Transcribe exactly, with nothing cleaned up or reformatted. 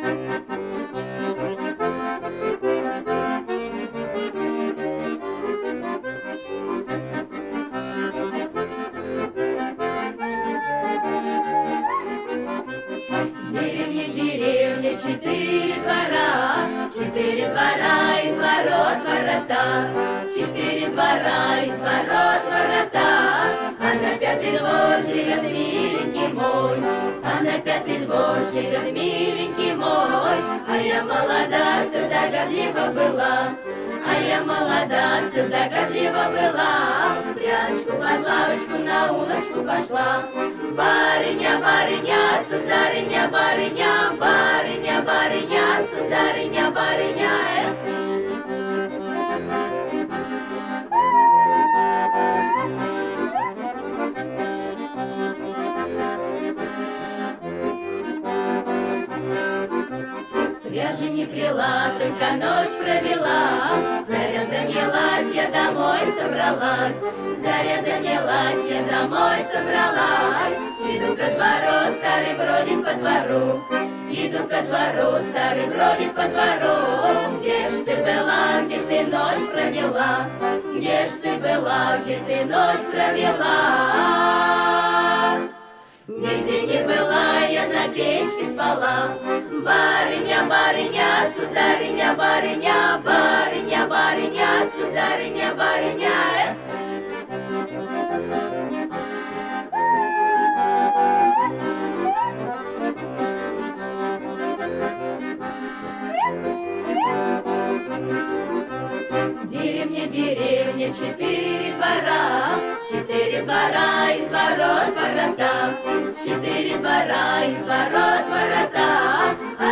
Деревня, деревня, четыре двора, четыре двора, из ворот ворота, четыре двора, из ворот ворота, а на пятый двор живет миленький мой, а на пятый двор живет миленький мой, а я молода, всегда годлива была, а я молода, всегда годлива была, прячку под лавочку на улочку пошла. Барыня, барыня, сударыня, барыня, барыня, барыня, сударыня, барыня. Пряжи не прила, только ночь провела, заря занялась, я домой собралась, заря занялась, я домой собралась. Иду ко двору, старый бродит по двору, иду ко двору, старый бродит по двору. Где ж ты была, где ты ночь провела, где ж ты была, где ты ночь провела? Нигде не была, я на печке спала. Барыня, барыня, сударыня, барыня, барыня, барыня, сударыня, барыня. Деревня, деревня, четыре двора, четыре двора, из ворот ворота, четыре двора, из ворот ворота, а